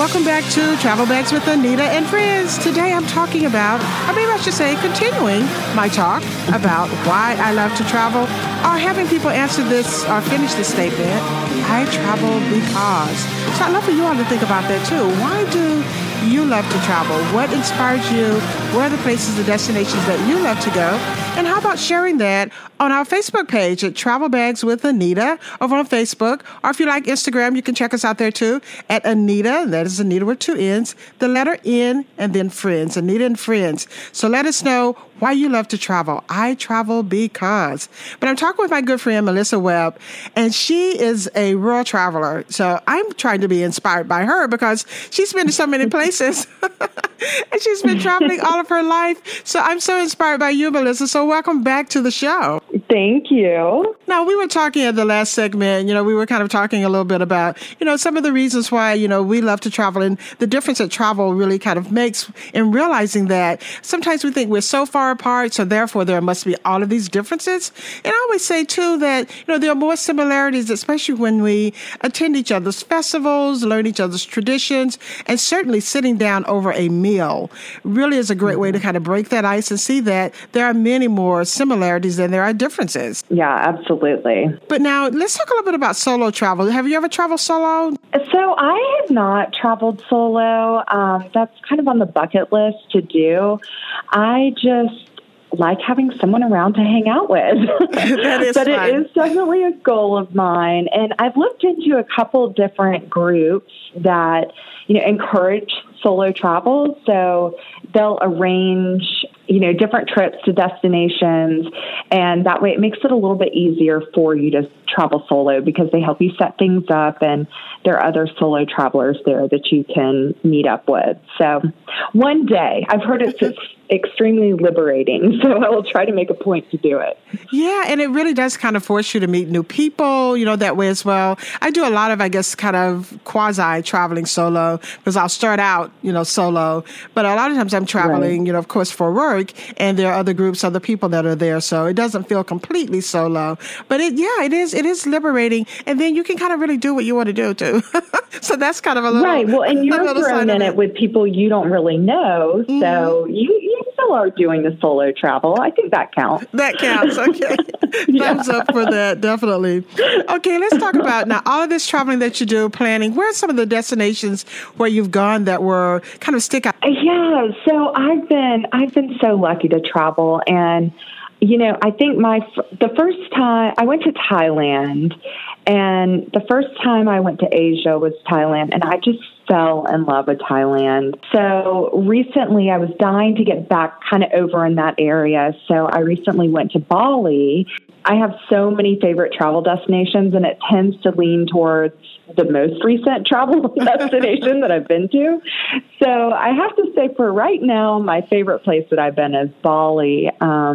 Welcome back to Travel Bags with Anita and Friends. Today I'm talking about, or maybe I should say, continuing my talk about why I love to travel, or having people answer this or finish this statement, I travel because. So I'd love for you all to think about that too. Why do you love to travel? What inspires you? Where are the places, the destinations that you love to go? And how about sharing that on our Facebook page at Travel Bags with Anita over on Facebook. Or if you like Instagram, you can check us out there too at Anita. That is Anita with two N's, the letter N, and then Friends. Anita and Friends. So let us know why you love to travel. I travel because. But I'm talking with my good friend, Melissa Webb, and she is a rural traveler. So I'm trying to be inspired by her because she's been to so many places and she's been traveling all of her life. So I'm so inspired by you, Melissa. So welcome back to the show. Thank you. Now, we were talking at the last segment, we were kind of talking a little bit about, some of the reasons why, we love to travel and the difference that travel really kind of makes in realizing that sometimes we think we're so far apart, so therefore there must be all of these differences. And I always say, too, that, there are more similarities, especially when we attend each other's festivals, learn each other's traditions, and certainly sitting down over a meal really is a great way to kind of break that ice and see that there are many more similarities than there are differences. Yeah, absolutely. But now let's talk a little bit about solo travel. Have you ever traveled solo? So I have not traveled solo. That's kind of on the bucket list to do. I just like having someone around to hang out with. But fun. It is definitely a goal of mine. And I've looked into a couple different groups that, encourage solo travel. So they'll arrange, different trips to destinations. And that way it makes it a little bit easier for you to travel solo because they help you set things up and there are other solo travelers there that you can meet up with. So one day, I've heard it's extremely liberating. So I will try to make a point to do it. Yeah, and it really does kind of force you to meet new people, that way as well. I do a lot of, kind of quasi-traveling solo because I'll start out, solo. But a lot of times I'm traveling, right. Of course, for work, and there are other groups, other people that are there. So it doesn't feel completely solo. But it is liberating. And then you can kind of really do what you want to do, too. So that's kind of a little... Right. Well, and you're thrown in it with people you don't really know. Mm-hmm. So you still are doing the solo travel. I think that counts. That counts. Okay. Thumbs up for that. Definitely. Okay. Let's talk about now all of this traveling that you do, planning. Where are some of the destinations where you've gone that were kind of stick out? Yeah. So I've been so lucky to travel, and I think the first time I went to Thailand, and the first time I went to Asia was Thailand, and I just fell in love with Thailand. So recently I was dying to get back kind of over in that area. So I recently went to Bali. I have so many favorite travel destinations, and it tends to lean towards the most recent travel destination that I've been to. So I have to say for right now, my favorite place that I've been is Bali.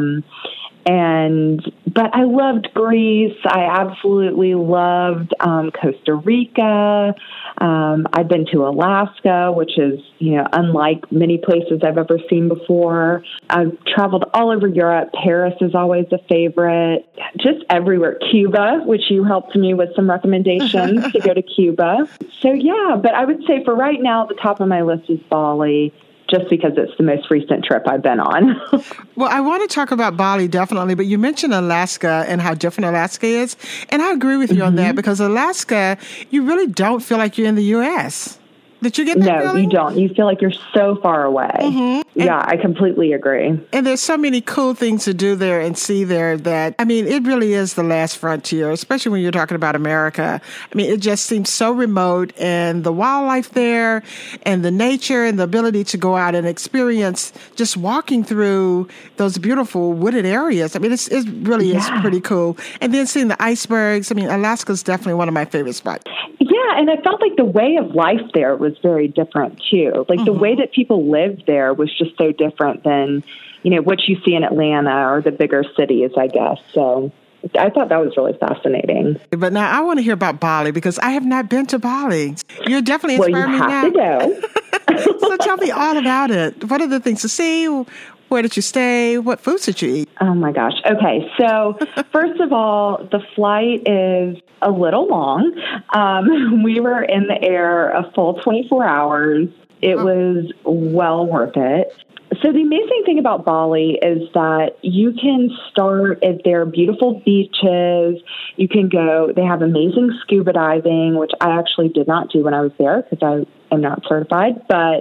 But I loved Greece. I absolutely loved Costa Rica. I've been to Alaska, which is, unlike many places I've ever seen before. I've traveled all over Europe. Paris is always a favorite. Just everywhere. Cuba, which you helped me with some recommendations to go to Cuba. So, yeah, but I would say for right now, the top of my list is Bali, just because it's the most recent trip I've been on. Well, I want to talk about Bali, definitely, but you mentioned Alaska and how different Alaska is. And I agree with you on that because Alaska, you really don't feel like you're in the U.S. Did you get that feeling? No, you don't. You feel like you're so far away. Mm-hmm. Yeah, I completely agree. And there's so many cool things to do there and see there that, it really is the last frontier, especially when you're talking about America. It just seems so remote, and the wildlife there and the nature and the ability to go out and experience just walking through those beautiful wooded areas. It really is pretty cool. And then seeing the icebergs. Alaska's definitely one of my favorite spots. Yeah, and I felt like the way of life there was very different, too. Like the way that people lived there was just so different than, what you see in Atlanta or the bigger cities, I guess. So I thought that was really fascinating. But now I want to hear about Bali because I have not been to Bali. You're definitely inspiring me now. Well, you have to go. So tell me all about it. What are the things to see? Where did you stay? What foods did you eat? Oh, my gosh. Okay. So first of all, the flight is a little long. We were in the air a full 24 hours. It was well worth it. So the amazing thing about Bali is that you can start at their beautiful beaches. You can go, they have amazing scuba diving, which I actually did not do when I was there because I am not certified, but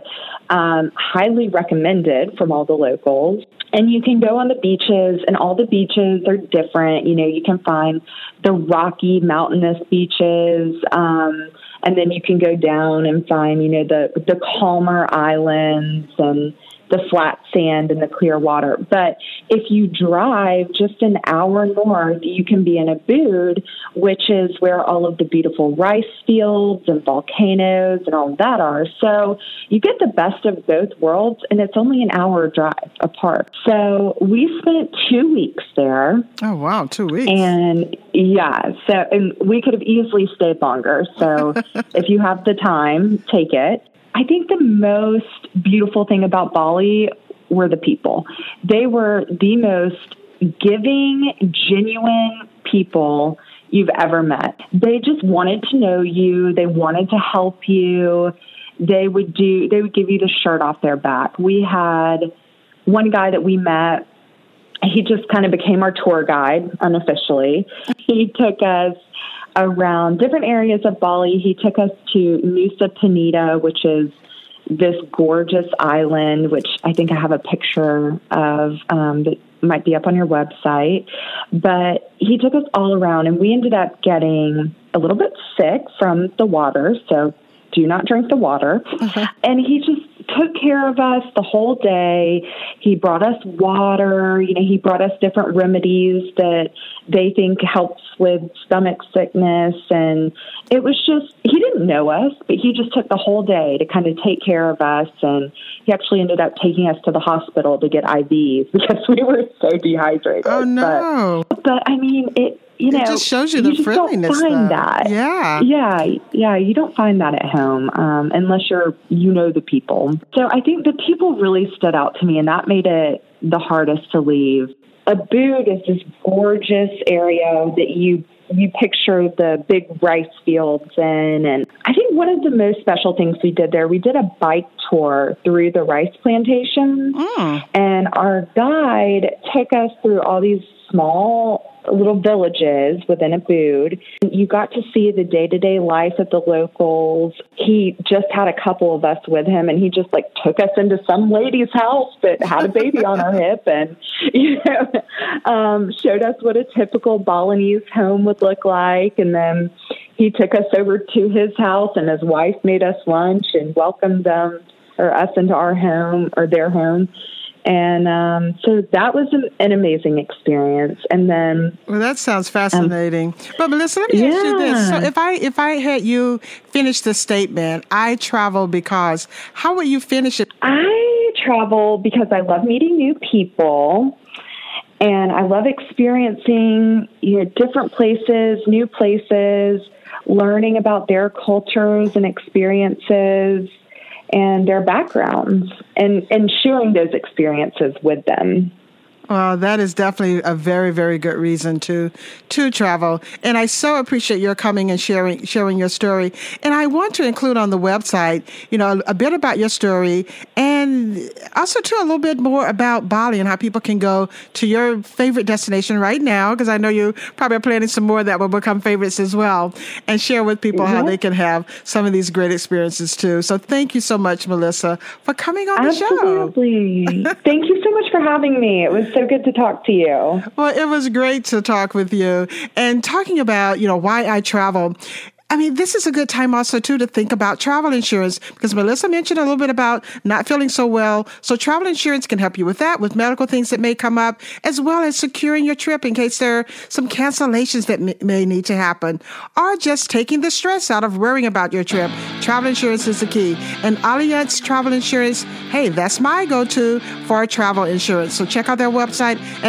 highly recommended from all the locals. And you can go on the beaches, and all the beaches are different. You know, you can find the rocky, mountainous beaches, and then you can go down and find, you know, the calmer islands and the flat sand and the clear water. But if you drive just an hour north, you can be in Ubud, which is where all of the beautiful rice fields and volcanoes and all of that are. So you get the best of both worlds, and it's only an hour drive apart. So we spent 2 weeks there. Oh, wow, 2 weeks. And and we could have easily stayed longer. So if you have the time, take it. I think the most beautiful thing about Bali were the people. They were the most giving, genuine people you've ever met. They just wanted to know you. They wanted to help you. They would give you the shirt off their back. We had one guy that we met. He just kind of became our tour guide unofficially. He took us around different areas of Bali. He took us to Nusa Penida, which is this gorgeous island, which I think I have a picture of that might be up on your website. But he took us all around, and we ended up getting a little bit sick from the water, so do not drink the water. And he just took care of us the whole day. He brought us water. You know, he brought us different remedies that they think helps with stomach sickness. And it was just, he didn't know us, but he just took the whole day to kind of take care of us. And he actually ended up taking us to the hospital to get IVs because we were so dehydrated. Oh, no. But I mean, it just shows you the friendliness. You don't find that. Yeah. You don't find that at home unless you know the people. So I think the people really stood out to me, and that made it the hardest to leave. Ubud is this gorgeous area that you picture the big rice fields in. And I think one of the most special things we did there, we did a bike tour through the rice plantations. And our guide took us through all these small little villages within Ubud. You got to see the day-to-day life of the locals. He just had a couple of us with him, and he just took us into some lady's house that had a baby on her hip and showed us what a typical Balinese home would look like. And then he took us over to his house, and his wife made us lunch and welcomed us into our home or their home. And so that was an amazing experience. And then, well, that sounds fascinating. But Melissa, let me ask you this: so if I had you finish the statement, I travel because, how would you finish it? I travel because I love meeting new people, and I love experiencing different places, new places, learning about their cultures and experiences and their backgrounds, and sharing those experiences with them. Well, that is definitely a very, very good reason to travel. And I so appreciate your coming and sharing your story. And I want to include on the website, a bit about your story, and also too a little bit more about Bali and how people can go to your favorite destination right now, because I know you probably are planning some more that will become favorites as well, and share with people how they can have some of these great experiences too. So thank you so much, Melissa, for coming on the show. Absolutely. Thank you so much for having me. It was so good to talk to you. Well, it was great to talk with you, and talking about, why I travel. I mean, this is a good time also, too, to think about travel insurance, because Melissa mentioned a little bit about not feeling so well. So travel insurance can help you with that, with medical things that may come up, as well as securing your trip in case there are some cancellations that may need to happen, or just taking the stress out of worrying about your trip travel insurance is the key. And Allianz Travel Insurance, hey, that's my go-to for travel insurance. So check out their website at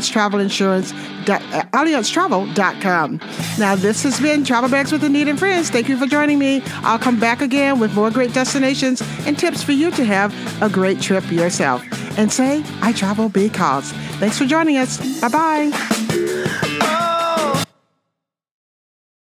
AllianzTravel.com. Now, this has been Travel Bags with Anita and Friends. Thank you for joining me. I'll come back again with more great destinations and tips for you to have a great trip yourself. And say, I travel because. Thanks for joining us. Bye-bye.